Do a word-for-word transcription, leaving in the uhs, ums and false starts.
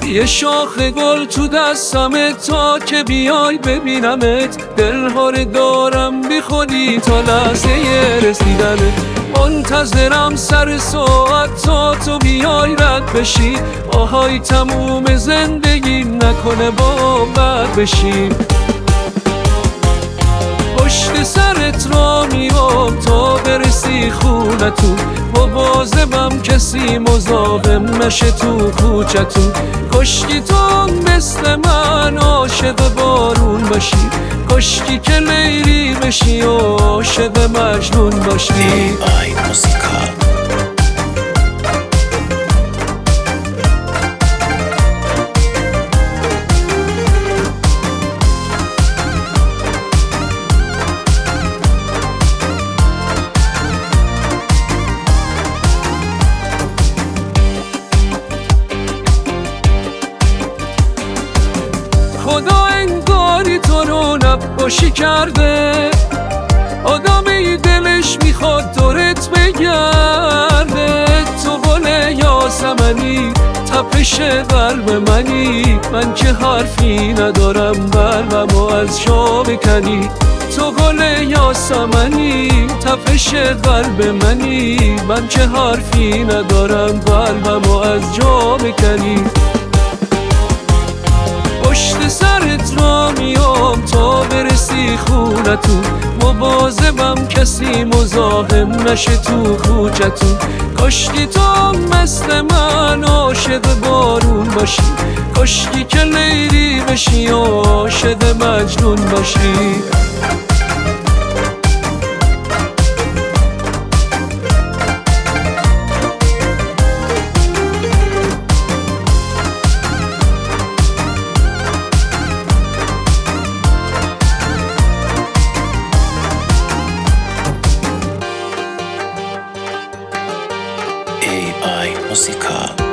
یه شاخ گل تو دستمه تا که بیای ببینمت، دلهاره دارم بی خودی تا لحظه رسیدنت. منتظرم سر ساعت تا تو بیای رد بشی، آهای تموم زندگی نکنه باور بشی. پشت سرت را میام تا برسی خونتون، مواظبم کسی مزاحم نشه تو کوچتون. کشکی تو مثل من عاشق بارون باشی، کشکی که لیلی بشی و عاشق مجنون باشی. ای آی موسیقا. خدا انگاری تو رو نباشی کرده، آدمی دلش میخواد دورت بگرده. تو گل یاسمنی تپش قلب منی، من که حرفی ندارم قلبمو از جا بکنی. تو گل یاسمنی تپش قلب منی، من که حرفی ندارم قلبمو از جا بکنی. پشت سرت را میام تا برسی خونتون، مواظبم کسی مزاحم نشه تو کوچتون. کشکی تو مثل من عاشق بارون باشی، کشکی که لیلی بشی و عاشق مجنون باشی. ای آی موسیقا.